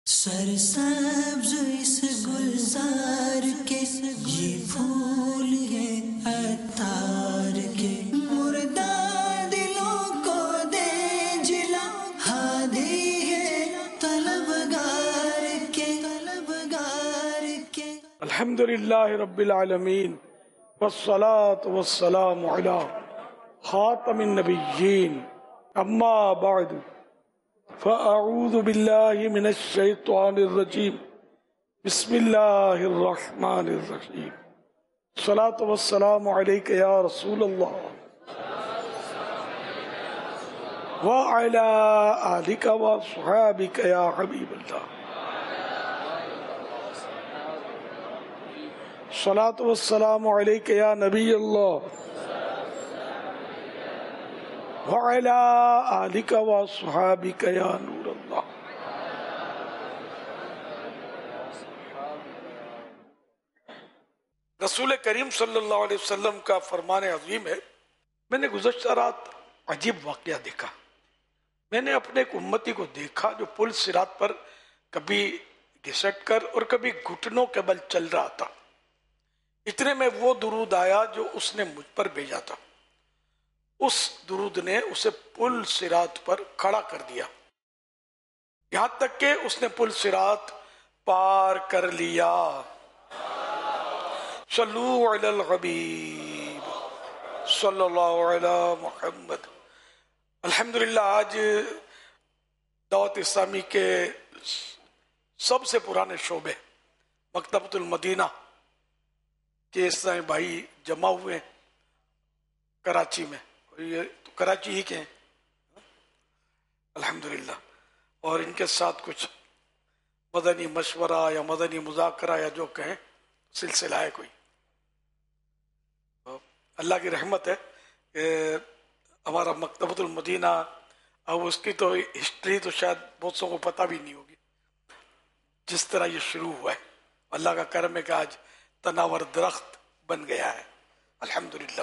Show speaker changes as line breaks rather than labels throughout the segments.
سرسبز اس گلزار کے یہ پھول ہے عطار کے، مردہ دلوں کو دے جلا، ہادی ہے طلبگار کے۔
الحمدللہ رب العالمین والصلاة والسلام علی خاتم النبیین، اما بعد فاعوذ باللہ من الشیطان الرجیم، بسم اللہ الرحمن الرحیم، الصلاة والسلام علیک یا رسول اللہ وعلی آلک وصحابک یا حبیب اللہ، الصلاة والسلام علیک یا نبی اللہ وعلی آلک وصحابک یا نور اللہ۔ رسول کریم صلی اللہ علیہ وسلم کا فرمان عظیم ہے، میں نے گزشتہ رات عجیب واقعہ دیکھا۔ میں نے اپنے ایک امتی کو دیکھا جو پل صراط پر کبھی گھسٹ کر اور کبھی گھٹنوں کے بل چل رہا تھا۔ اتنے میں وہ درود آیا جو اس نے مجھ پر بھیجا تھا۔ اس درود نے اسے پل صراط پر کھڑا کر دیا، یہاں تک کہ اس نے پل صراط پار کر لیا۔ صلو علی الحبیب صلی اللہ علی محمد۔ الحمدللہ آج دعوت اسلامی کے سب سے پرانے شعبے مکتبۃ المدینہ کے اسلامی بھائی جمع ہوئے ہیں کراچی میں، یہ تو کراچی ہی کے ہیں الحمدللہ، اور ان کے ساتھ کچھ مدنی مشورہ یا مدنی مذاکرہ یا جو کہیں سلسلہ ہے کوئی۔ اللہ کی رحمت ہے کہ ہمارا مکتبۃ المدینہ، اب اس کی تو ہسٹری تو شاید بہت سو کو پتہ بھی نہیں ہوگی جس طرح یہ شروع ہوا ہے۔ اللہ کا کرم ہے کہ آج تناور درخت بن گیا ہے الحمدللہ۔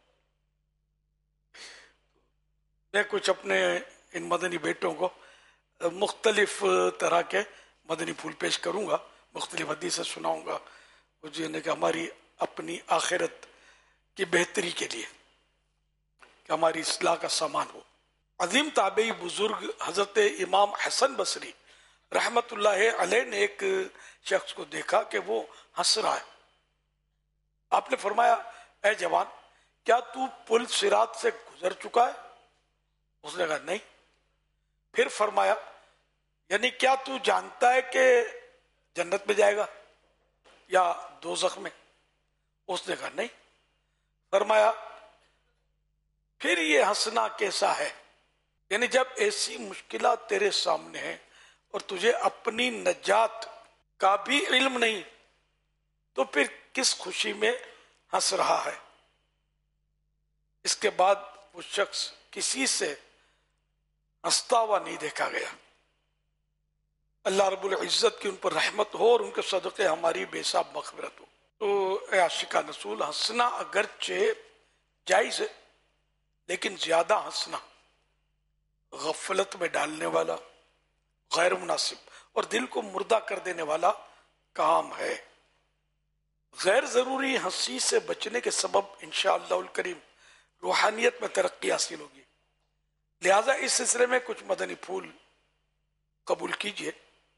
میں کچھ اپنے ان مدنی بیٹوں کو مختلف طرح کے مدنی پھول پیش کروں گا، مختلف حدیثیں سناؤں گا، مجھے کہ ہماری اپنی آخرت کی بہتری کے لیے، کہ ہماری اصلاح کا سامان ہو۔ عظیم تابعی بزرگ حضرت امام حسن بصری رحمت اللہ علیہ نے ایک شخص کو دیکھا کہ وہ ہنس رہا ہے۔ آپ نے فرمایا، اے جوان، کیا تو پل صراط سے گزر چکا ہے؟ اس نے کہا نہیں۔ پھر فرمایا، یعنی کیا تو جانتا ہے کہ جنت میں جائے گا یا دوزخ میں؟ اس نے کہا نہیں۔ فرمایا، پھر یہ ہنسنا کیسا ہے؟ یعنی جب ایسی مشکلات تیرے سامنے ہیں اور تجھے اپنی نجات کا بھی علم نہیں، تو پھر کس خوشی میں ہنس رہا ہے؟ اس کے بعد وہ شخص کسی سے ہنستا ہوا نہیں دیکھا گیا۔ اللہ رب العزت کی ان پر رحمت ہو اور ان کے صدقے ہماری بے حساب مغفرت ہو۔ تو اے عاشقان رسول، ہنسنا اگرچہ جائز ہے، لیکن زیادہ ہنسنا غفلت میں ڈالنے والا، غیر مناسب اور دل کو مردہ کر دینے والا کام ہے۔ غیر ضروری ہنسی سے بچنے کے سبب انشاءاللہ الکریم روحانیت میں ترقی حاصل ہوگی۔ لہذا اس سلسلے میں کچھ مدنی پھول قبول کیجئے،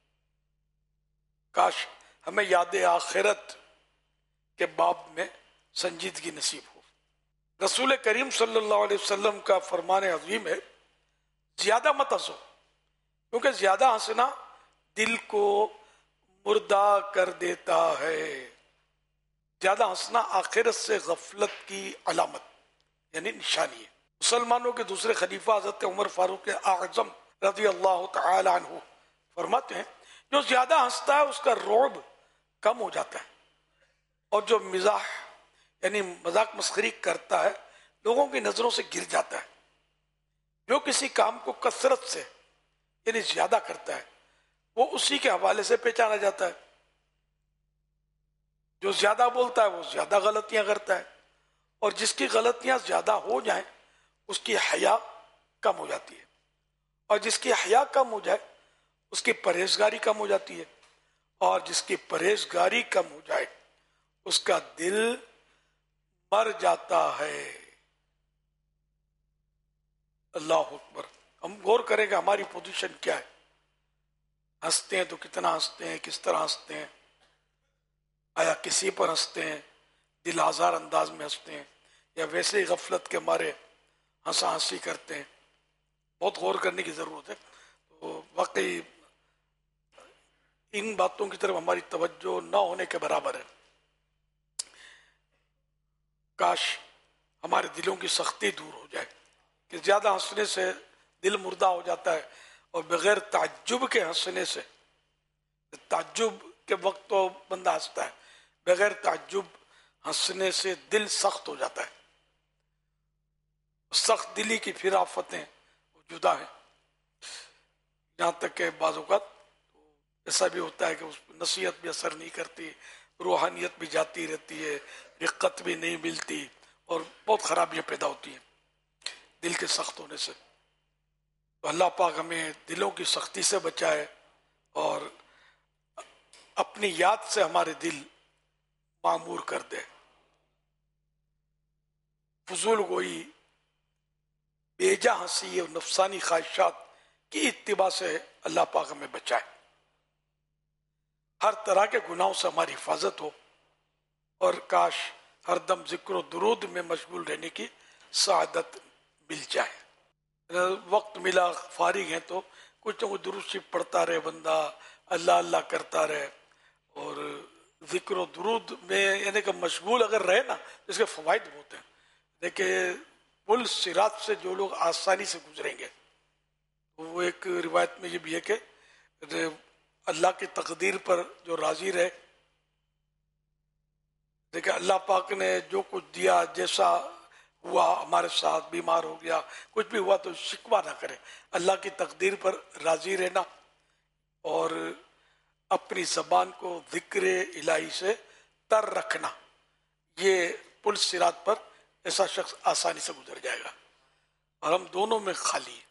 کاش ہمیں یاد آخرت کے باب میں سنجیدگی نصیب ہو۔ رسول کریم صلی اللہ علیہ وسلم کا فرمان عظیم ہے، زیادہ مت ہنسو، کیونکہ زیادہ ہنسنا دل کو مردہ کر دیتا ہے۔ زیادہ ہنسنا آخرت سے غفلت کی علامت یعنی نشانی ہے۔ مسلمانوں کے دوسرے خلیفہ حضرت عمر فاروق اعظم رضی اللہ تعالی عنہ فرماتے ہیں، جو زیادہ ہنستا ہے اس کا رعب کم ہو جاتا ہے، اور جو مزاح یعنی مذاق مسخری کرتا ہے لوگوں کی نظروں سے گر جاتا ہے۔ جو کسی کام کو کثرت سے یعنی زیادہ کرتا ہے وہ اسی کے حوالے سے پہچانا جاتا ہے۔ جو زیادہ بولتا ہے وہ زیادہ غلطیاں کرتا ہے، اور جس کی غلطیاں زیادہ ہو جائیں اس کی حیا کم ہو جاتی ہے، اور جس کی حیا کم ہو جائے اس کی پرہیزگاری کم ہو جاتی ہے، اور جس کی پرہیزگاری کم ہو جائے اس کا دل مر جاتا ہے۔ اللہ اکبر۔ ہم غور کریں کہ ہماری پوزیشن کیا ہے، ہنستے ہیں تو کتنا ہنستے ہیں، کس طرح ہنستے ہیں، آیا کسی پر ہنستے ہیں، دل آزار انداز میں ہنستے ہیں، یا ویسے ہی غفلت کے مارے ہنسا ہنسی کرتے ہیں۔ بہت غور کرنے کی ضرورت ہے۔ تو واقعی ان باتوں کی طرف ہماری توجہ نہ ہونے کے برابر ہے۔ کاش ہمارے دلوں کی سختی دور ہو جائے کہ زیادہ ہنسنے سے دل مردہ ہو جاتا ہے، اور بغیر تعجب کے ہنسنے سے، تعجب کے وقت تو بندہ ہنستا ہے، بغیر تعجب ہنسنے سے دل سخت ہو جاتا ہے۔ سخت دلی کی پھر آفتیں جدا ہیں، یہاں تک کہ بعض اوقات ایسا بھی ہوتا ہے کہ اس نصیحت بھی اثر نہیں کرتی، روحانیت بھی جاتی رہتی ہے، رقت بھی نہیں ملتی، اور بہت خرابیاں پیدا ہوتی ہیں دل کے سخت ہونے سے۔ تو اللہ پاک ہمیں دلوں کی سختی سے بچائے، اور اپنی یاد سے ہمارے دل معمور کر دے۔ فضول گوئی، بیجا ہنسی اور نفسانی خواہشات کی اتباع سے اللہ پاک ہمیں بچائے۔ ہر طرح کے گناہوں سے ہماری حفاظت ہو، اور کاش ہر دم ذکر و درود میں مشغول رہنے کی سعادت مل جائے۔ وقت ملا، فارغ ہیں تو کچھ نہ کچھ درود شریف پڑھتا رہے بندہ، اللہ اللہ کرتا رہے، اور ذکر و درود میں یعنی کہ مشغول اگر رہے نا، اس کے فوائد بہت ہیں۔ دیکھیں پل صراط سے جو لوگ آسانی سے گزریں گے، وہ ایک روایت میں یہ بھی ہے کہ اللہ کی تقدیر پر جو راضی رہے، دیکھیں اللہ پاک نے جو کچھ دیا، جیسا ہوا ہمارے ساتھ، بیمار ہو گیا، کچھ بھی ہوا تو شکوہ نہ کرے، اللہ کی تقدیر پر راضی رہنا، اور اپنی زبان کو ذکر الہی سے تر رکھنا، یہ پل صراط پر ایسا شخص آسانی سے گزر جائے گا۔ اور ہم دونوں میں خالی ہیں،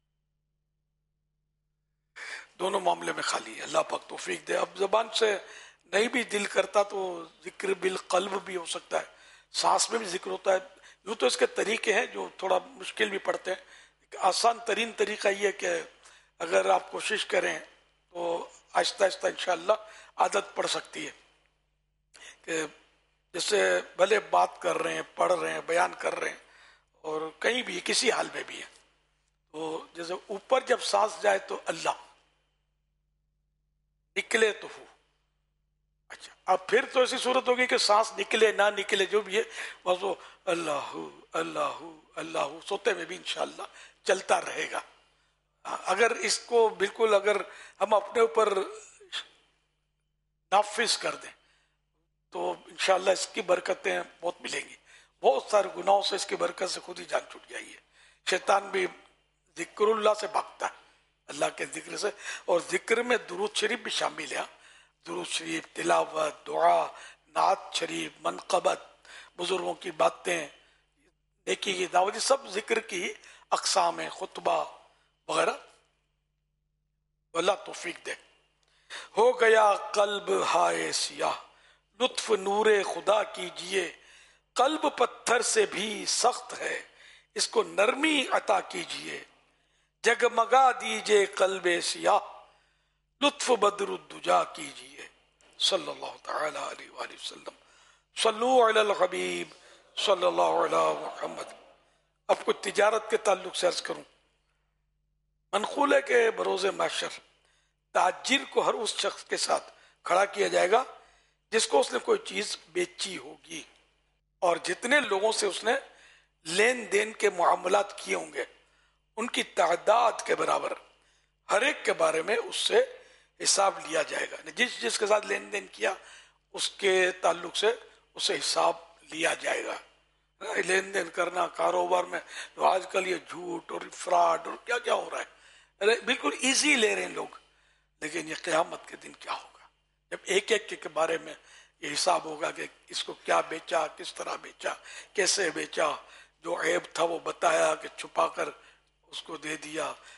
دونوں معاملے میں خالی ہے۔ اللہ پاک توفیق دے۔ اب زبان سے نہیں بھی دل کرتا تو ذکر بالقلب بھی ہو سکتا ہے، سانس میں بھی ذکر ہوتا ہے۔ یوں تو اس کے طریقے ہیں جو تھوڑا مشکل بھی پڑتے ہیں۔ آسان ترین طریقہ یہ ہے کہ اگر آپ کوشش کریں تو آہستہ آہستہ انشاءاللہ عادت پڑ سکتی ہے کہ جیسے بھلے بات کر رہے ہیں، پڑھ رہے ہیں، بیان کر رہے ہیں، اور کہیں بھی کسی حال میں بھی ہے، تو جیسے اوپر جب سانس جائے تو اللہ، نکلے تو ہو۔ اچھا اب پھر تو ایسی صورت ہوگی کہ سانس نکلے نہ نکلے جو بھی ہے بس وہ اللہ اللہ اللہ سوتے میں بھی انشاءاللہ چلتا رہے گا۔ اگر اس کو بالکل اگر ہم اپنے اوپر نافذ کر دیں تو انشاءاللہ اس کی برکتیں بہت ملیں گی۔ بہت سارے گناہوں سے اس کی برکت سے خود ہی جان چھوٹ جائیے۔ شیطان بھی ذکر اللہ سے بھاگتا ہے، اللہ کے ذکر سے، اور ذکر میں درود شریف بھی شامل ہے۔ درود شریف، تلاوت، دعا، نعت شریف، منقبت، بزرگوں کی باتیں، نیکی کی دعوت، یہ سب ذکر کی اقسام ہیں، خطبہ وغیرہ۔ اللہ توفیق دے۔ ہو گیا قلب ہائے سیاہ، لطف نور خدا کیجئے، قلب پتھر سے بھی سخت ہے، اس کو نرمی عطا کیجئے، جگمگا دیجئے قلب سیاہ، لطف بدر الدجا کیجئے۔ صلی اللہ تعالی علیہ وآلہ وسلم۔ صلو علی الحبیب صلی اللہ علیہ محمد۔ اب کچھ تجارت کے تعلق سے عرض کروں۔ منقول ہے کہ بروز محشر تاجر کو ہر اس شخص کے ساتھ کھڑا کیا جائے گا جس کو اس نے کوئی چیز بیچی ہوگی، اور جتنے لوگوں سے اس نے لین دین کے معاملات کیے ہوں گے ان کی تعداد کے برابر ہر ایک کے بارے میں اس سے حساب لیا جائے گا۔ جس جس کے ساتھ لین دین کیا اس کے تعلق سے اسے حساب لیا جائے گا۔ لین دین کرنا کاروبار میں آج کل یہ جھوٹ اور فراڈ اور کیا کیا ہو رہا ہے، بالکل ایزی لے رہے ہیں لوگ، لیکن یہ قیامت کے دن کیا ہوگا جب ایک ایک کے بارے میں یہ حساب ہوگا کہ اس کو کیا بیچا، کس طرح بیچا، کیسے بیچا، جو عیب تھا وہ بتایا کہ چھپا کر اس کو دے دیا،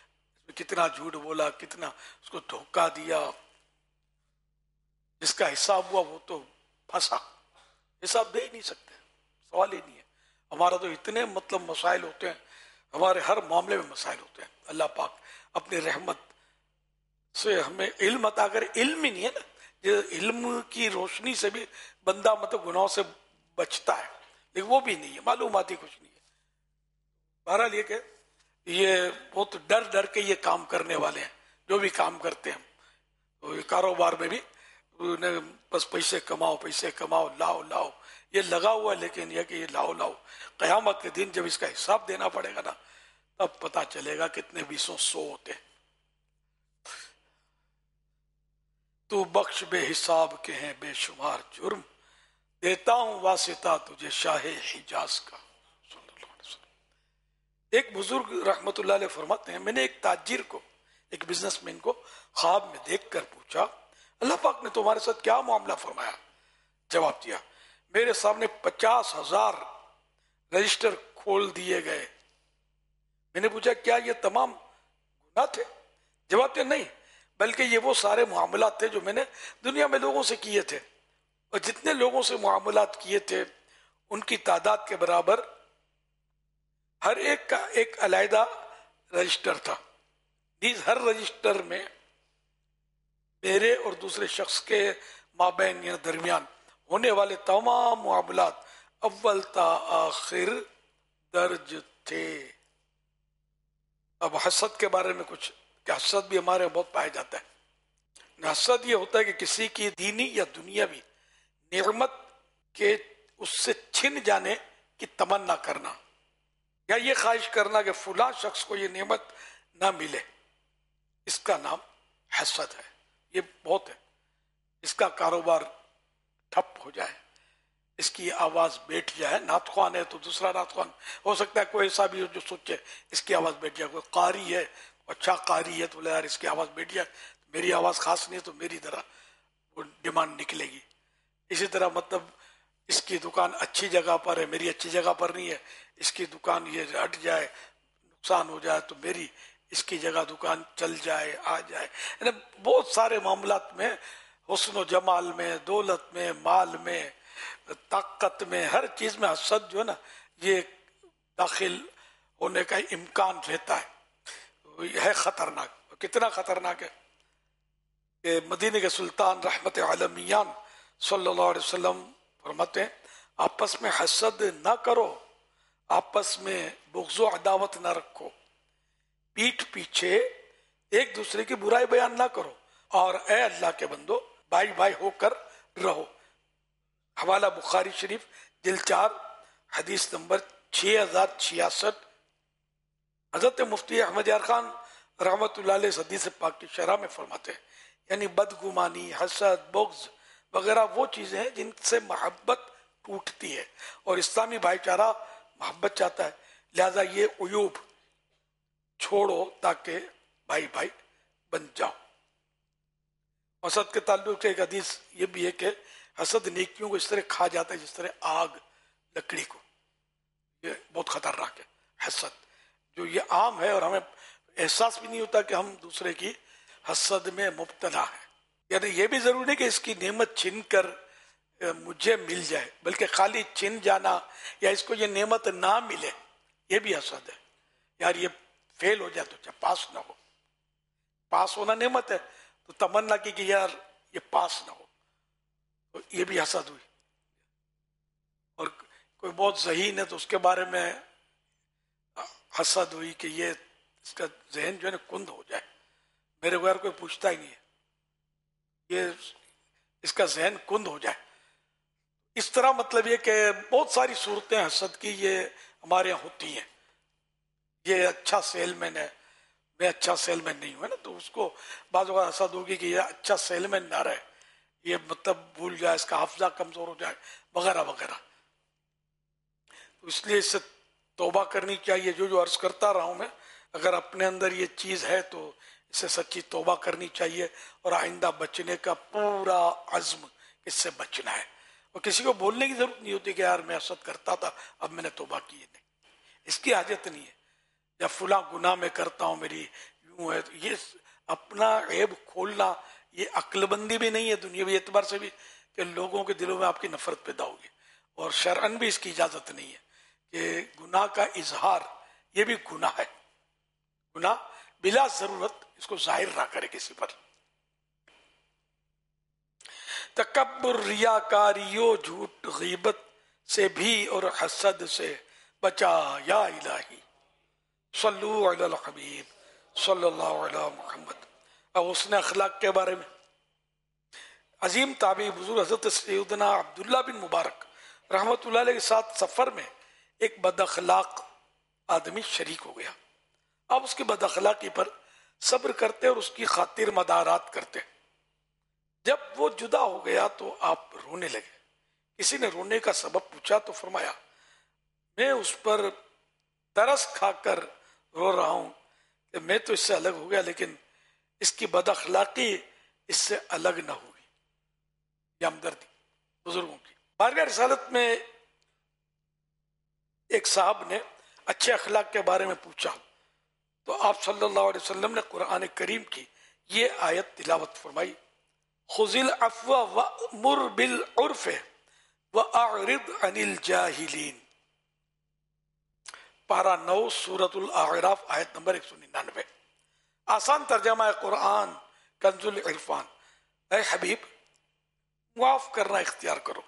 کتنا جھوٹ بولا، کتنا اس کو دھوکہ دیا. جس کا حساب ہوا وہ تو پھنسا. حساب دے ہی نہیں سکتے، سوال ہی نہیں ہے. ہمارا تو اتنے مسائل ہوتے ہیں، ہمارے ہر معاملے میں مسائل ہوتے ہیں. اللہ پاک اپنی رحمت سے ہمیں علم عطا کرے. علم ہی نہیں ہے نا، یہ علم کی روشنی سے بھی بندہ گناہوں سے بچتا ہے، لیکن وہ بھی نہیں ہے، معلوماتی کچھ نہیں ہے. بہرحال یہ کہ یہ بہت ڈر ڈر کے یہ کام کرنے والے ہیں جو بھی کام کرتے ہیں. تو یہ کاروبار میں بھی بس پیسے کماؤ، لاؤ لاؤ، یہ لگا ہوا ہے. لیکن یہ کہ یہ لاؤ لاؤ، قیامت کے دن جب اس کا حساب دینا پڑے گا نا، تب پتا چلے گا کتنے 200 ہوتے. تو بخش بے حساب کے ہیں بے شمار جرم، دیتا ہوں واسطہ تجھے شاہ حجاز کا. ایک بزرگ رحمت اللہ علیہ فرماتے ہیں، میں نے ایک تاجر کو، ایک بزنس مین کو خواب میں دیکھ کر پوچھا، اللہ پاک نے تمہارے ساتھ کیا معاملہ فرمایا؟ جواب دیا، میرے سامنے 50,000 رجسٹر کھول دیے گئے. میں نے پوچھا کیا یہ تمام گناہ تھے؟ جواب دیا نہیں، بلکہ یہ وہ سارے معاملات تھے جو میں نے دنیا میں لوگوں سے کیے تھے، اور جتنے لوگوں سے معاملات کیے تھے ان کی تعداد کے برابر ہر ایک کا ایک علیحدہ رجسٹر تھا. ہر رجسٹر میں میرے اور دوسرے شخص کے مابین یا درمیان ہونے والے تمام معاملات اول تا آخر درج تھے. اب حسد کے بارے میں کچھ، کہ حسد بھی ہمارے بہت پایا جاتا ہے. حسد یہ ہوتا ہے کہ کسی کی دینی یا دنیاوی نعمت کے اس سے چھن جانے کی تمنا کرنا، یا یہ خواہش کرنا کہ فلاں شخص کو یہ نعمت نہ ملے. اس کا نام حسد ہے. یہ بہت ہے. اس کا کاروبار ٹھپ ہو جائے، اس کی آواز بیٹھ جائے. نعت خوان ہے تو دوسرا نعت خوان ہو سکتا ہے کوئی ایسا بھی ہو جو سوچے اس کی آواز بیٹھ جائے. کوئی قاری ہے، اچھا قاری ہے، تو یار اس کی آواز بیٹھ جائے، میری آواز خاص نہیں ہے تو میری طرح وہ ڈیمانڈ نکلے گی. اسی طرح اس کی دکان اچھی جگہ پر ہے، میری اچھی جگہ پر نہیں ہے. اس کی دکان یہ ہٹ جائے، نقصان ہو جائے تو میری اس کی جگہ دکان چل جائے، آ جائے. یعنی بہت سارے معاملات میں، حسن و جمال میں، دولت میں، مال میں، طاقت میں، ہر چیز میں حسد جو ہے نا یہ داخل ہونے کا امکان رہتا ہے. یہ ہے خطرناک. کتنا خطرناک ہے کہ مدینہ کے سلطان رحمت عالمیان صلی اللہ علیہ وسلم فرماتے ہیں، آپس میں حسد نہ کرو، آپس میں بغض و عداوت نہ رکھو، پیٹھ پیچھے ایک دوسرے کی برائی بیان نہ کرو، اور اے اللہ کے بندو بھائی بھائی ہو کر رہو. حوالہ بخاری شریف جلد 4 حدیث نمبر 6066. حضرت مفتی احمد یار خان رحمت اللہ علیہ حدیث پاک کی شرح میں فرماتے ہیں، یعنی بدگمانی، حسد، بغض وغیرہ وہ چیزیں ہیں جن سے محبت ٹوٹتی ہے، اور اسلامی بھائی چارہ محبت چاہتا ہے. لہذا یہ عیوب چھوڑو تاکہ بھائی بھائی بن جاؤ. حسد کے تعلق سے ایک حدیث یہ بھی ہے کہ حسد نیکیوں کو اس طرح کھا جاتا ہے جس طرح آگ لکڑی کو. یہ بہت خطرناک ہے حسد، جو یہ عام ہے اور ہمیں احساس بھی نہیں ہوتا کہ ہم دوسرے کی حسد میں مبتلا ہیں. یعنی یہ بھی ضروری نہیں کہ اس کی نعمت چھن کر مجھے مل جائے، بلکہ خالی چھن جانا یا اس کو یہ نعمت نہ ملے یہ بھی حسد ہے. یار یہ فیل ہو جائے تو اچھا، پاس نہ ہو. پاس ہونا نعمت ہے تو تمنا کی کہ یار یہ پاس نہ ہو، تو یہ بھی حسد ہوئی. اور کوئی بہت ذہین ہے تو اس کے بارے میں حسد ہوئی کہ یہ اس کا ذہن جو ہے نا کند ہو جائے. میرے بغیر کوئی پوچھتا ہی نہیں ہے، یہ اس کا ذہن کند ہو جائے. اس طرح مطلب یہ کہ بہت ساری صورتیں حسد کی یہ ہمارے یہاں ہوتی ہیں. یہ اچھا سیل مین ہے، میں اچھا سیل مین نہیں ہوں نا، تو اس کو بعض اوقات حسد ہوگی کہ یہ اچھا سیل مین نہ رہے، یہ بھول جائے، اس کا حافظہ کمزور ہو جائے وغیرہ وغیرہ. تو اس لیے اس سے توبہ کرنی چاہیے. جو عرض کرتا رہا ہوں میں، اگر اپنے اندر یہ چیز ہے تو اس سے سچی توبہ کرنی چاہیے، اور آئندہ بچنے کا پورا عزم اس سے بچنا ہے. اور کسی کو بولنے کی ضرورت نہیں ہوتی کہ یار میں حسد کرتا تھا اب میں نے توبہ کی ہے. نہیں، اس کی حاجت نہیں ہے. یا فلاں گناہ میں کرتا ہوں، میری کیوں ہے. تو یہ اپنا عیب کھولنا یہ عقل بندی بھی نہیں ہے دنیاوی اعتبار سے بھی کہ لوگوں کے دلوں میں آپ کی نفرت پیدا ہوگی، اور شرعن بھی اس کی اجازت نہیں ہے کہ گناہ کا اظہار یہ بھی گناہ ہے. گناہ بلا ضرورت اس کو ظاہر نہ کرے کسی پر. تکبر، ریاکاریوں، جھوٹ، غیبت سے بھی اور حسد سے بچا یا الہی. صلو علی الحبیب صلی اللہ علی محمد. اب حسن اخلاق کے بارے میں عظیم تابعی حضور حضرت سیدنا عبداللہ بن مبارک رحمۃ اللہ علیہ کے ساتھ سفر میں ایک بد اخلاق آدمی شریک ہو گیا. آپ اس کی بد اخلاقی پر صبر کرتے اور اس کی خاطر مدارات کرتے. جب وہ جدا ہو گیا تو آپ رونے لگے. کسی نے رونے کا سبب پوچھا تو فرمایا میں اس پر ترس کھا کر رو رہا ہوں کہ میں تو اس سے الگ ہو گیا لیکن اس کی بد اخلاقی اس سے الگ نہ ہوئی. یہ ہمدردی بزرگوں کی. بارگاہ رسالت میں ایک صاحب نے اچھے اخلاق کے بارے میں پوچھا تو آپ صلی اللہ علیہ وسلم نے قرآن کریم کی یہ آیت تلاوت فرمائی. خذ العفو وأمر بالعرف وأعرض عن الجاہلین. پارہ 9 سورۃ الاعراف آیت نمبر 199. آسان ترجمہ ہے قرآن کنز العرفان. اے حبیب معاف کرنا اختیار کرو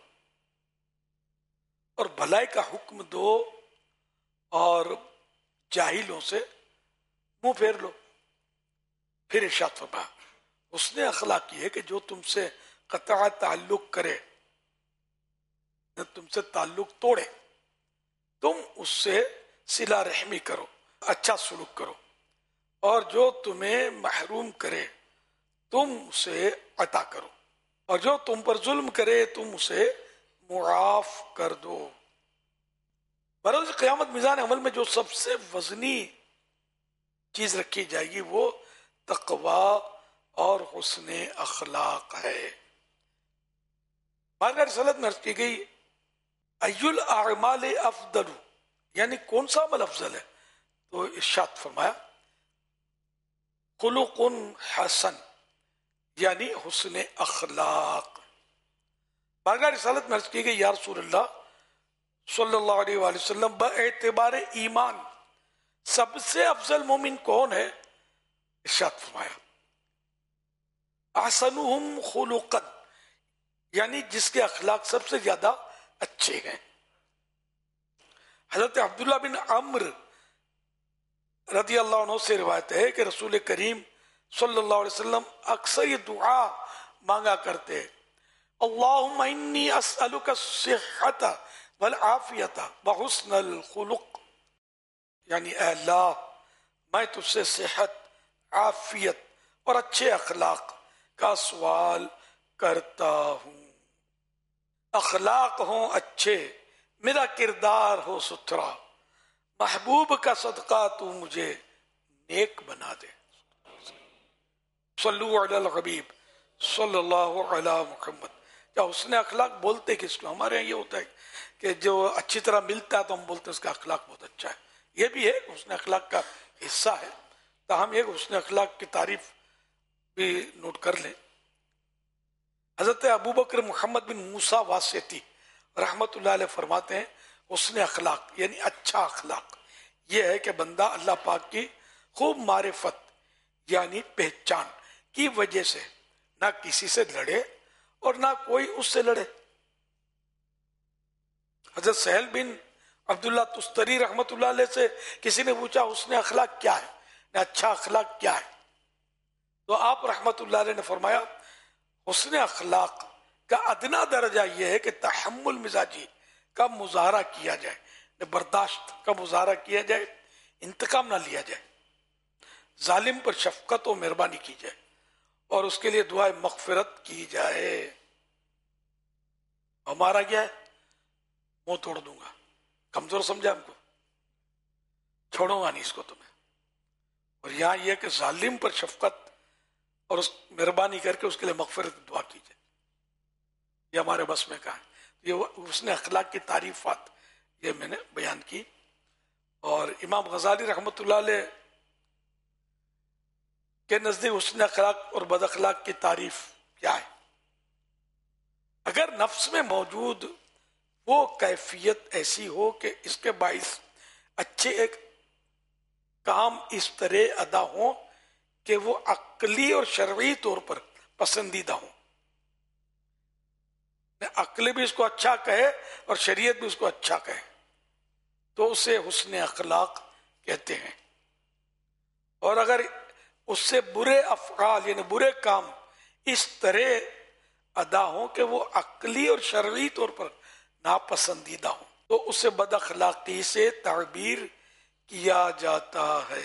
اور بھلائی کا حکم دو اور جاہلوں سے منہ پھیر لو. پھر ارشاد فرمایا حسن اخلاق یہ ہے کہ جو تم سے قطع تعلق کرے، تم سے تعلق توڑے، تم اس سے صلہ رحمی کرو، اچھا سلوک کرو، اور جو تمہیں محروم کرے تم اسے عطا کرو، اور جو تم پر ظلم کرے تم اسے معاف کر دو. بروز قیامت میزان عمل میں جو سب سے وزنی چیز رکھی جائے گی وہ تقوی اور حسن اخلاق ہے. بارگاہ رسالت میں عرض کی گئی ای الاعمال افضل، یعنی کون سا عمل افضل ہے؟ تو ارشاد فرمایا خلق حسن، یعنی حسن اخلاق. بارگاہ رسالت میں عرض کی گئی یا رسول اللہ صلی اللہ علیہ وآلہ وسلم باعتبار ایمان سب سے افضل مومن کون ہے؟ ارشاد فرمایا احسنہم خلقا، یعنی جس کے اخلاق سب سے زیادہ اچھے ہیں. حضرت عبداللہ بن عمرو رضی اللہ عنہ سے روایت ہے کہ رسول کریم صلی اللہ علیہ وسلم اکثر یہ دعا مانگا کرتے اللہم انی اسألک الصحۃ والعافیۃ وحسن الخلق، یعنی اے اللہ میں تجھ سے صحت، عافیت اور اچھے اخلاق کا سوال کرتا ہوں. اخلاق ہوں اچھے، میرا کردار ہو ستھرا، محبوب کا صدقہ تو مجھے نیک بنا دے. صلو علی الحبیب صلی اللہ علی محمد. کیا حسن اخلاق بولتے کس کو؟ ہمارے یہاں یہ ہوتا ہے کہ جو اچھی طرح ملتا ہے تو ہم بولتے ہیں اس کا اخلاق بہت اچھا ہے. یہ بھی ہے حسن اخلاق کا حصہ ہے، تاہم یہ حسن اخلاق کی تعریف بھی نوٹ کر لیں. حضرت ابو بکر محمد بن موسیٰ واسطی رحمت اللہ علیہ فرماتے ہیں حسن اخلاق یعنی اچھا اخلاق یہ ہے کہ بندہ اللہ پاک کی خوب معرفت یعنی پہچان کی وجہ سے نہ کسی سے لڑے اور نہ کوئی اس سے لڑے. حضرت سہل بن عبداللہ تستری رحمت اللہ علیہ سے کسی نے پوچھا حسن اخلاق کیا ہے، اچھا اخلاق کیا ہے؟ تو آپ رحمت اللہ علیہ نے فرمایا حسن اخلاق کا ادنا درجہ یہ ہے کہ تحمل مزاجی کا مظاہرہ کیا جائے، برداشت کا مظاہرہ کیا جائے، انتقام نہ لیا جائے، ظالم پر شفقت و مہربانی کی جائے اور اس کے لیے دعائے مغفرت کی جائے. ہمارا کیا ہے؟ منہ توڑ دوں گا، کمزور سمجھا ہم کو، چھوڑوں گا نہیں اس کو تمہیں. اور یہاں یہ کہ ظالم پر شفقت اور اس مہربانی کر کے اس کے لیے مغفرت دعا کیجئے، یہ ہمارے بس میں کہا ہے. یہ حسن اخلاق کی تعریفات یہ میں نے بیان کی. اور امام غزالی رحمت اللہ علیہ کے نزدیک حسن اخلاق اور بد اخلاق کی تعریف کیا ہے؟ اگر نفس میں موجود وہ کیفیت ایسی ہو کہ اس کے باعث اچھے ایک کام اس طرح ادا ہوں کہ وہ عقلی اور شرعی طور پر پسندیدہ ہوں، عقل بھی اس کو اچھا کہے اور شریعت بھی اس کو اچھا کہے، تو اسے حسن اخلاق کہتے ہیں۔ اور اگر اس سے برے افعال یعنی برے کام اس طرح ادا ہوں کہ وہ عقلی اور شرعی طور پر ناپسندیدہ ہوں، تو اسے بد اخلاقی سے تعبیر کیا جاتا ہے۔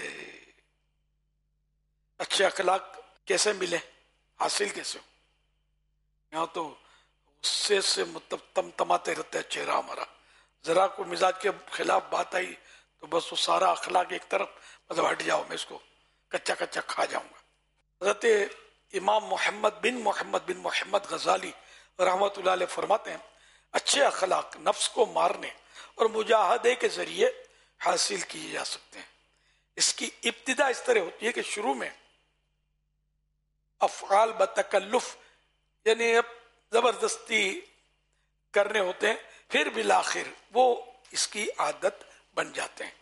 اچھے اخلاق کیسے ملے، حاصل کیسے ہو؟ یہاں تو غصے سے مطلب تمتماتے رہتے ہیں چہرہ ہمارا، ذرا کو مزاج کے خلاف بات آئی تو بس وہ سارا اخلاق ایک طرف، مطلب ہٹ جاؤ، میں اس کو کچا کچا کھا جاؤں گا۔ حضرت امام محمد بن محمد غزالی رحمۃ اللہ علیہ فرماتے ہیں اچھے اخلاق نفس کو مارنے اور مجاہدے کے ذریعے حاصل کیے جا سکتے ہیں۔ اس کی ابتدا اس طرح ہوتی ہے کہ شروع میں افعال بتکلف یعنی اب زبردستی کرنے ہوتے ہیں، پھر بالآخر وہ اس کی عادت بن جاتے ہیں۔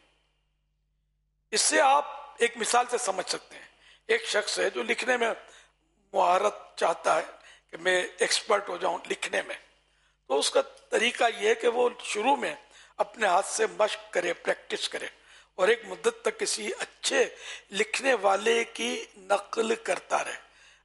اس سے آپ ایک مثال سے سمجھ سکتے ہیں، ایک شخص ہے جو لکھنے میں مہارت چاہتا ہے کہ میں ایکسپرٹ ہو جاؤں لکھنے میں، تو اس کا طریقہ یہ ہے کہ وہ شروع میں اپنے ہاتھ سے مشق کرے، پریکٹس کرے، اور ایک مدت تک کسی اچھے لکھنے والے کی نقل کرتا رہے۔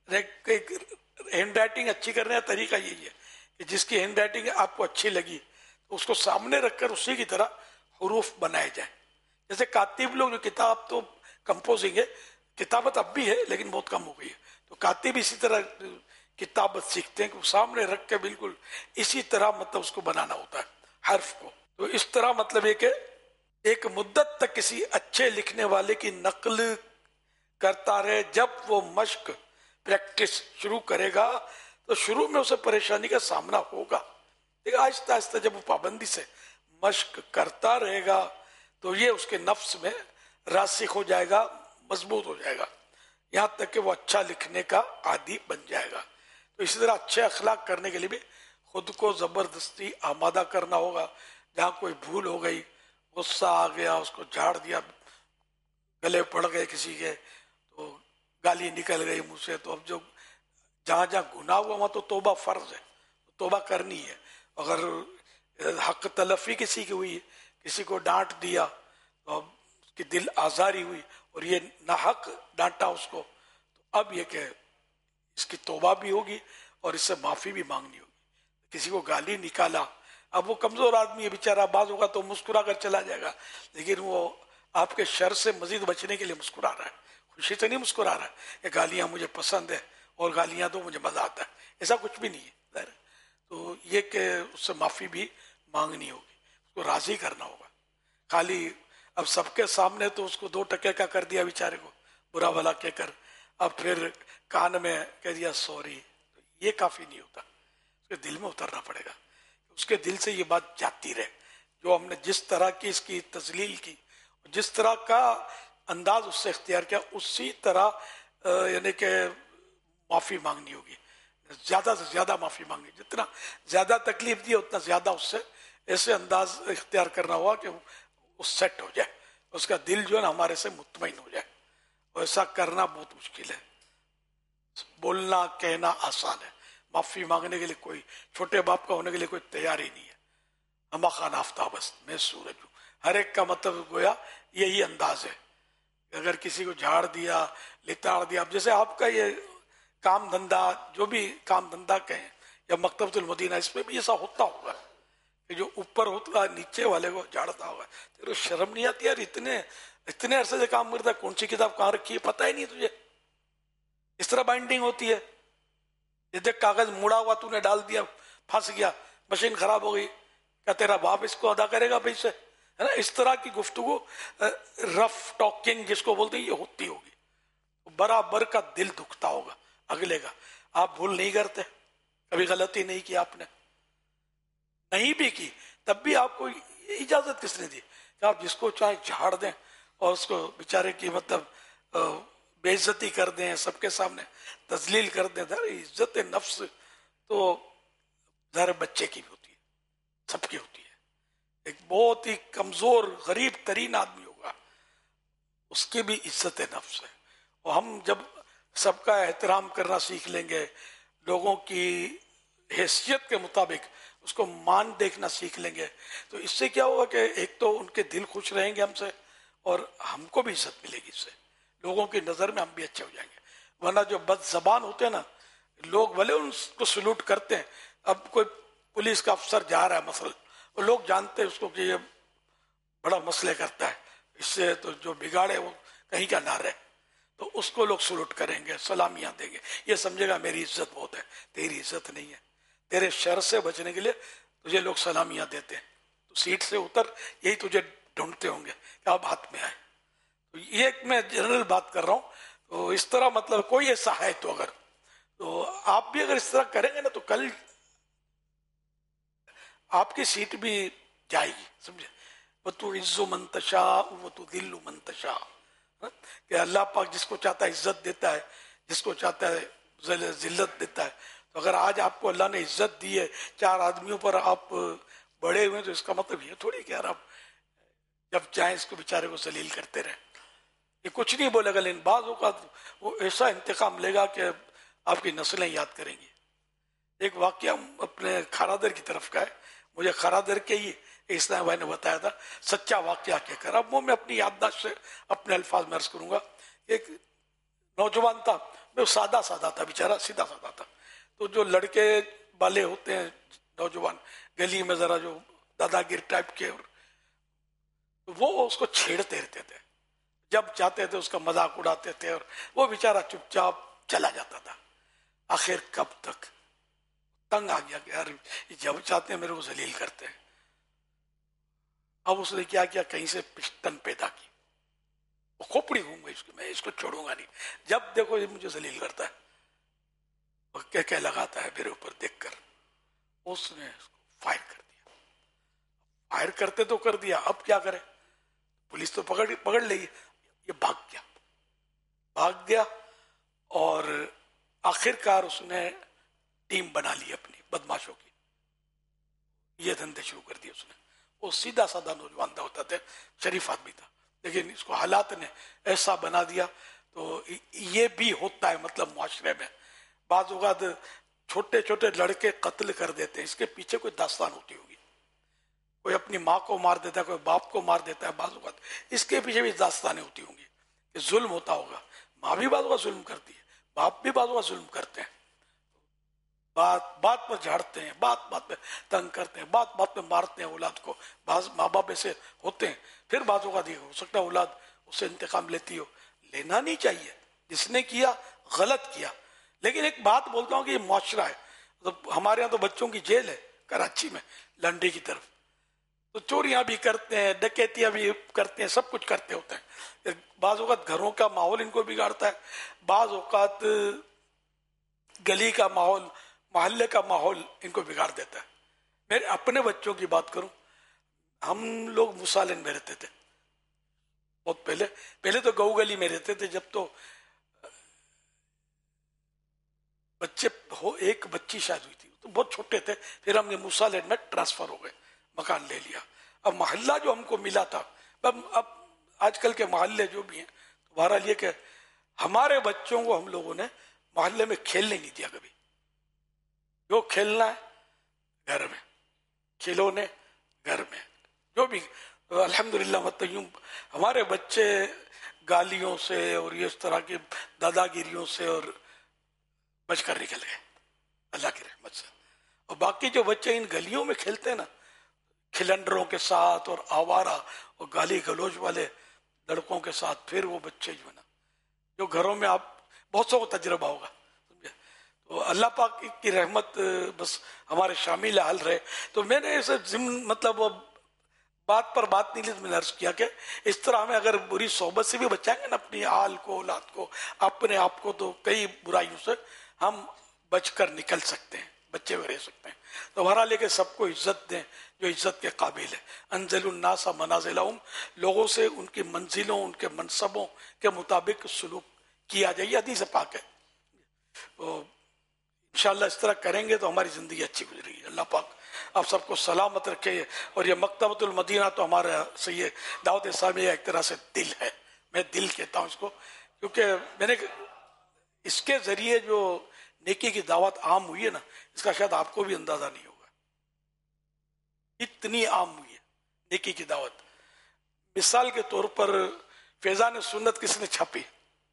ہینڈ رائٹنگ اچھی کرنے کا طریقہ یہی ہے کہ جس کی ہینڈ رائٹنگ آپ کو اچھی لگی تو اس کو سامنے رکھ کر اسی کی طرح حروف بنائے جائیں۔ جیسے کاتب لوگ جو کتاب تو کمپوزنگ ہے، کتابت اب بھی ہے لیکن بہت کم ہو گئی ہے، تو کاتب اسی طرح کتابت سیکھتے ہیں کہ وہ سامنے رکھ کے بالکل اسی طرح مطلب اس کو بنانا ہوتا ہے حرف کو۔ تو اس طرح مطلب یہ کہ ایک مدت تک کسی اچھے لکھنے والے کی نقل کرتا رہے، جب وہ مشق پریکٹس شروع کرے گا تو شروع میں اسے پریشانی کا سامنا ہوگا، لیکن آہستہ آہستہ جب وہ پابندی سے مشق کرتا رہے گا تو یہ اس کے نفس میں راسخ ہو جائے گا، مضبوط ہو جائے گا، یہاں تک کہ وہ اچھا لکھنے کا عادی بن جائے گا۔ تو اسی طرح اچھے اخلاق کرنے کے لیے بھی خود کو زبردستی آمادہ کرنا ہوگا۔ جہاں کوئی بھول ہو گئی، غصہ آ گیا، اس کو جھاڑ دیا، گلے پڑ گئے کسی کے تو گالی نکل گئی منہ سے، تو اب جو جہاں جہاں گناہ ہوا وہاں تو توبہ فرض ہے، توبہ کرنی ہے۔ اگر حق تلفی کسی کی ہوئی، کسی کو ڈانٹ دیا تو اب اس کی دل آزاری ہوئی اور یہ ناحق ڈانٹا اس کو، تو اب یہ کہ اس کی توبہ بھی ہوگی اور اس سے معافی بھی مانگنی ہوگی۔ کسی کو گالی نکالا، اب وہ کمزور آدمی ہے بیچارہ، بعض ہوگا تو مسکرا کر چلا جائے گا، لیکن وہ آپ کے شر سے مزید بچنے کے لیے مسکرا رہا ہے، خوشی سے نہیں مسکرا رہا ہے کہ گالیاں مجھے پسند ہے اور گالیاں دو مجھے مزہ آتا ہے، ایسا کچھ بھی نہیں ہے۔ تو یہ کہ اس سے معافی بھی مانگنی ہوگی، اس کو راضی کرنا ہوگا۔ خالی اب سب کے سامنے تو اس کو 2 ٹکے کا کر دیا بیچارے کو، برا بھلا کہہ کر، اب پھر کان میں کہہ دیا سوری، یہ کافی نہیں ہوتا، اس کے دل میں اترنا پڑے گا، اس کے دل سے یہ بات جاتی رہے۔ جو ہم نے جس طرح کی اس کی تذلیل کی، جس طرح کا انداز اس سے اختیار کیا، اسی طرح یعنی کہ معافی مانگنی ہوگی، زیادہ سے زیادہ معافی مانگنی، جتنا زیادہ تکلیف دی اتنا زیادہ اس سے ایسے انداز اختیار کرنا ہوا کہ وہ سیٹ ہو جائے، اس کا دل جو ہے نا ہمارے سے مطمئن ہو جائے، اور ایسا کرنا بہت مشکل ہے۔ بولنا کہنا آسان ہے، معافی مانگنے کے لیے کوئی چھوٹے باپ کا ہونے کے لیے کوئی تیار ہی نہیں ہے۔ ہما خان آفتاب است میں سورج ہوں، ہر ایک کا مطلب گویا یہی انداز ہے۔ اگر کسی کو جھاڑ دیا، لتاڑ دیا، اب جیسے آپ کا یہ کام دھندا، جو بھی کام دھندا کہیں یا مکتبۃ المدینہ، اس میں بھی ایسا ہوتا ہوگا کہ جو اوپر ہوتا ہے نیچے والے کو جھاڑتا ہوگا، تیرے شرم نہیں آتی یار، اتنے عرصے سے کام کرتا ہے، کون سی کتاب کہاں رکھی ہے پتہ ہی نہیں تجھے، اس طرح بائنڈنگ ہوتی ہے، یہ دیکھ کاغذ مڑا ہوا تو نے ڈال دیا، پھنس گیا، مشین خراب ہو گئی، کیا تیرا باپ اس کو ادا کرے گا پیسے؟ ہے نا، اس طرح کی گفتگو رف ٹاکنگ جس کو بولتے ہیں یہ ہوتی ہوگی، برابر کا دل دکھتا ہوگا اگلے کا۔ آپ بھول نہیں کرتے، کبھی غلطی نہیں کی آپ نے، نہیں بھی کی تب بھی آپ کو اجازت کس نے دی کہ آپ جس کو چاہے جھاڑ دیں اور اس کو بیچارے کی مطلب بے عزتی کر دیں، سب کے سامنے تذلیل کر دیں. عزت نفس تو ظاہر بچے کی بھی ہوتی ہے، سب کی ہوتی ہے. ایک بہت ہی کمزور غریب ترین آدمی ہوگا، اس کی بھی عزت نفس ہے. اور ہم جب سب کا احترام کرنا سیکھ لیں گے، لوگوں کی حیثیت کے مطابق اس کو مان دیکھنا سیکھ لیں گے، تو اس سے کیا ہوگا کہ ایک تو ان کے دل خوش رہیں گے ہم سے، اور ہم کو بھی عزت ملے گی. اس سے لوگوں کی نظر میں ہم بھی اچھے ہو جائیں گے. ورنہ جو بد زبان ہوتے ہیں نا، لوگ بھلے ان کو سلوٹ کرتے ہیں. اب کوئی پولیس کا افسر جا رہا ہے مثلا، اور لوگ جانتے ہیں اس کو کہ یہ بڑا مسئلے کرتا ہے، اس سے تو جو بگاڑے وہ کہیں کا نہ رہے، تو اس کو لوگ سلوٹ کریں گے، سلامیاں دیں گے. یہ سمجھے گا میری عزت بہت ہے. تیری عزت نہیں ہے. تیرے شر سے بچنے کے لیے تجھے لوگ سلامیاں دیتے ہیں. تو سیٹ سے اتر، یہی تجھے ڈھونڈتے ہوں گے کہ اب ہاتھ میں آئے. تو یہ ایک میں جنرل بات کر رہا ہوں. تو اس طرح مطلب کوئی ایسا ہے تو اگر تو آپ بھی اگر اس طرح کریں گے نا، تو کل آپ کی سیٹ بھی جائے گی. سمجھے؟ وَتُعِزُّ مَن تَشَاءُ وَتُذِلُّ مَن تَشَاءُ، کہ اللہ پاک جس کو چاہتا ہے عزت دیتا ہے، جس کو چاہتا ہے ذلت دیتا ہے. تو اگر آج آپ کو اللہ نے عزت دی ہے، 4 آدمیوں پر آپ بڑے ہوئے، تو اس کا مطلب یہ تھوڑی کہ یار آپ جب چاہیں اس کو بیچارے کو ذلیل کرتے رہیں. یہ کچھ نہیں بولے گا، لیکن بعض اوقات وہ ایسا انتقام لے گا کہ آپ کی نسلیں یاد کریں گی. ایک واقعہ اپنے خرادر کی طرف کا ہے. مجھے خرادر کے ہی اسلام بھائی نے بتایا تھا، سچا واقعہ کہہ کر. اب وہ میں اپنی یادداشت سے اپنے الفاظ میں عرض کروں گا. ایک نوجوان تھا، وہ سادہ تھا بیچارہ، سیدھا سادہ تھا. تو جو لڑکے والے ہوتے ہیں نوجوان گلی میں ذرا جو دادا گر ٹائپ کے، اور وہ اس کو چھیڑتے رہتے تھے. جب چاہتے تھے اس کا مذاق اڑاتے تھے، اور وہ بیچارہ چپ چاپ چلا جاتا تھا. آخر کب تک تنگ آ گیا کہ یار جب چاہتے ہیں میرے کو ذلیل کرتے ہیں. اب اس نے کیا کیا، کہیں سے پشتن پیدا کی. وہ کھوپڑی گھوم گئی اس کی، میں اس کو چھوڑوں گا نہیں، جب دیکھو یہ مجھے ذلیل کرتا ہے. وہ کہہ لگاتا ہے میرے اوپر دیکھ کر. اس نے اس کو فائر کر دیا. فائر کرتے تو کر دیا، اب کیا کرے؟ پولیس تو پکڑ لے گی. یہ بھاگ گیا اور آخرکار اس نے ٹیم بنا لی اپنی بدماشوں کی. یہ دھندے شروع کر دیے اس نے. وہ سیدھا سادہ نوجوان ہوتا تھا، شریف آدمی تھا، لیکن اس کو حالات نے ایسا بنا دیا. تو یہ بھی ہوتا ہے مطلب معاشرے میں بعض اوقات چھوٹے چھوٹے لڑکے قتل کر دیتے ہیں. اس کے پیچھے کوئی داستان ہوتی ہوگی. کوئی اپنی ماں کو مار دیتا ہے، کوئی باپ کو مار دیتا ہے. بعض اوقات اس کے پیچھے بھی داستانیں ہوتی ہوں گی کہ ظلم ہوتا ہوگا. ماں بھی بعض اوقات ظلم کرتی ہے، باپ بھی بعض اوقات ظلم کرتے ہیں. بات پر جھاڑتے ہیں، بات پہ تنگ کرتے ہیں، بات پہ مارتے ہیں اولاد کو. بعض ماں باپ ایسے ہوتے ہیں. پھر بعض اوقات یہ ہو سکتا ہے اولاد اس سے انتقام لیتی ہو. لینا نہیں چاہیے، جس نے کیا غلط کیا. لیکن ایک بات بولتا ہوں کہ یہ معاشرہ ہے. ہمارے یہاں تو بچوں کی جیل ہے کراچی میں، لنڈی کی طرف. تو چوریاں بھی کرتے ہیں، ڈکیتیاں بھی کرتے ہیں، سب کچھ کرتے ہوتے ہیں. بعض اوقات گھروں کا ماحول ان کو بگاڑتا ہے، بعض اوقات گلی کا ماحول، محلے کا ماحول ان کو بگاڑ دیتا ہے. میرے اپنے بچوں کی بات کروں، ہم لوگ مسالن میں رہتے تھے بہت پہلے تو گؤ گلی میں رہتے تھے. جب تو بچے ایک بچی شاید ہوئی تھی، تو بہت چھوٹے تھے. پھر ہم نے مسالن میں ٹرانسفر ہو گئے، مکان لے لیا. اب محلہ جو ہم کو ملا تھا، اب آج کل کے محلے جو بھی ہیں، تو بہرحال یہ کہ ہمارے بچوں کو ہم لوگوں نے محلے میں کھیلنے نہیں دیا کبھی. جو کھیلنا ہے گھر میں، کھلونے گھر میں، جو بھی. الحمدللہ مطلب یوں ہمارے بچے گالیوں سے اور اس طرح کی دادا گیریوں سے اور بچ کر نکل گئے اللہ کی رحمت سے. اور باقی جو بچے ان گلیوں میں کھیلتے ہیں نا، کھلنڈروں کے ساتھ اور آوارہ اور گالی گلوچ والے لڑکوں کے ساتھ، پھر وہ بچے جو ہے نا، جو گھروں میں آپ بہت سو کو تجربہ ہوگا. تو اللہ پاک کی رحمت بس ہمارے شامل حال رہے. تو میں نے اسے مطلب بات پر بات نہیں لی، تو میں نے عرض کیا کہ اس طرح ہمیں اگر بری صحبت سے بھی بچائیں گے نا اپنی آل کو، اولاد کو، اپنے آپ کو، تو کئی برائیوں سے ہم بچ کر نکل سکتے ہیں، بچے ہوئے رہ سکتے ہیں. تو بہرحال لے کے سب کو عزت دیں جو عزت کے قابل ہے. انزل الناس منازلہم، لوگوں سے ان کی منزلوں، ان کے منصبوں کے مطابق سلوک किया जाए, हदीस पाक है। तो इंशाल्लाह इस तरह करेंगे तो हमारी ज़िंदगी अच्छी गुजरेगी। अल्लाह पाक आप सबको सलामत रखे। और ये मकतबतुल मदीना तो हमारा सही है, दावत इस्लामिया एक तरह से दिल है, मैं दिल कहता हूँ इसको, क्योंकि मैंने इसके ज़रिए जो नेकी की दावत आम हुई है ना, इसका शायद आपको भी अंदाज़ा नहीं होगा, इतनी आम हुई है नेकी की दावत। मिसाल के तौर पर फैज़ान सुन्नत किसने छापी?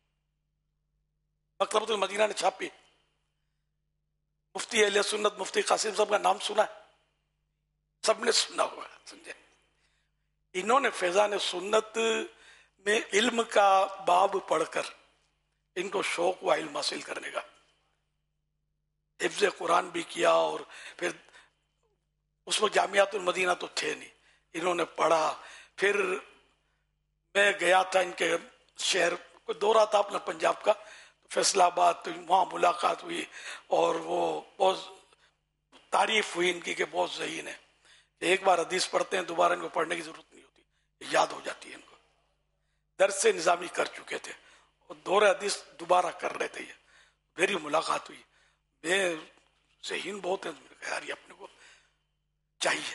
मकतबतुल मदीना ने छापी। मुफ्ती अहले सुन्नत मुफ्ती कासिम साहब का नाम सुना है? सबने सुना हुआ है, समझे? इन्होंने फैज़ान सुन्नत में इल्म का बाब पढ़कर इनको शौक हुआ इल्म हासिल करने का, हिफ्ज़ कुरान भी किया। और फिर उस वक्त जामियातुल मदीना तो थे नहीं, इन्होंने पढ़ा। फिर मैं गया था इनके शहर, कोई दौरा था अपना पंजाब का, तो फैसलाबाद, तो वहाँ मुलाकात हुई और वो बहुत तारीफ हुई इनकी कि बहुत ज़हीन है। एक बार हदीस पढ़ते हैं दोबारा इनको पढ़ने की जरूरत नहीं होती, याद हो जाती है इनको। दर्स से निज़ामी कर चुके थे और दौरे हदीस दोबारा कर रहे थे। ये मेरी मुलाकात हुई, मैं ज़हीन बहुत है, यार ये अपने को चाहिए।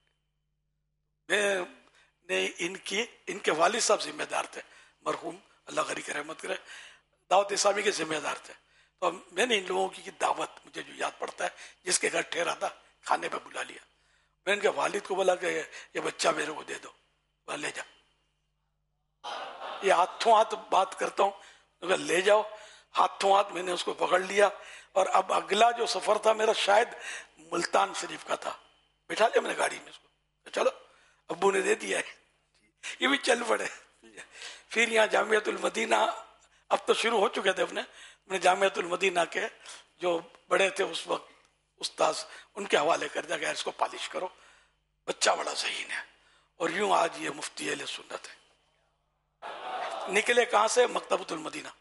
मैंने इनके वालिद साहब जिम्मेदार थे, मरहूम अल्लाह गनी की रहमत करे, दावत इस्लामी के जिम्मेदार थे। तो मैंने इन लोगों की दावत, मुझे जो याद पड़ता है, जिसके घर ठहरा था खाने पे बुला लिया। मैं इनके वालिद को बोला कि ये बच्चा मेरे को दे दो, वह ले जा। ये हाथों हाथ बात करता हूँ, तो ले जाओ। हाथों हाथ मैंने उसको पकड़ लिया। और अब अगला जो सफर था मेरा शायद मुल्तान शरीफ का था, बिठा लिया मैंने गाड़ी में उसको, तो चलो अब्बू ने दे दिया है, ये भी चल पड़े। फिर यहाँ जामियातुल मदीना अब तो शुरू हो चुके थे अपने, मैंने जामियातुल मदीना के जो बड़े थे उस वक्त उस्ताद, उनके हवाले कर दिया, इसको पॉलिश करो, बच्चा बड़ा ज़हीन है। और यूं आज ये मुफ्ती अहले सुन्नत है। निकले कहाँ से? मकतबतुल मदीना,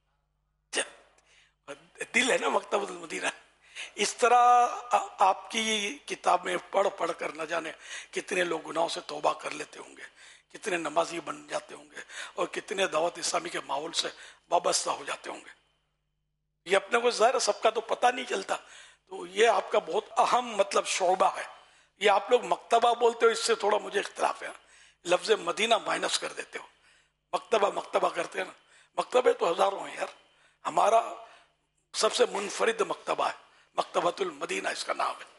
दिल है ना मकतबतुल मदीना। इस तरह आपकी किताब में पढ़ पढ़ कर न जाने कितने लोग गुनाहों से तौबा कर लेते होंगे, कितने नमाजी बन जाते होंगे और कितने दावत इस्लामी के माहौल से वाबस्ता हो जाते होंगे। ये अपने को ज़ाहिर सबका तो पता नहीं चलता। तो ये आपका बहुत अहम मतलब शोबा है। ये आप लोग मकतबा बोलते हो, इससे थोड़ा मुझे इख्तिलाफ है, लफ्ज़ मदीना माइनस कर देते हो। मकतबा मकतबा करते हैं ना, मकतबे तो हज़ारों हैं यार। हमारा सबसे मुनफरिद मकतबा है, मकतबतुल मदीना इसका नाम है।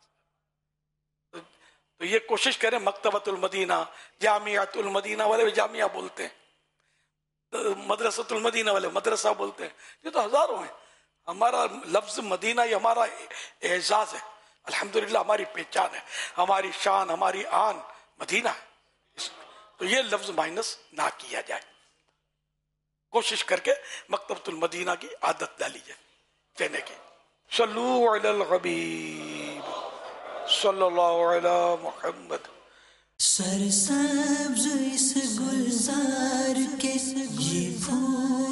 तो ये कोशिश करें मकतबतुल मदीना, जामियातुल मदीना वाले जामिया बोलते हैं, मदरसतुल मदीना वाले मदरसा बोलते हैं, ये तो हज़ारों हैं। हमारा लफ्ज़ मदीना ये हमारा एजाज है, अल्हम्दुलिल्लाह हमारी पहचान है, हमारी शान, हमारी आन मदीना है। तो ये लफ्ज़ माइनस ना किया जाए, कोशिश करके मकतबतुल मदीना की आदत डाली जाए कहने की। सल्लू अलल हबीब सल्लल्लाहु अलैहि मुहम्मद।
सरसब्ज़ इस गुलजार के ये फूल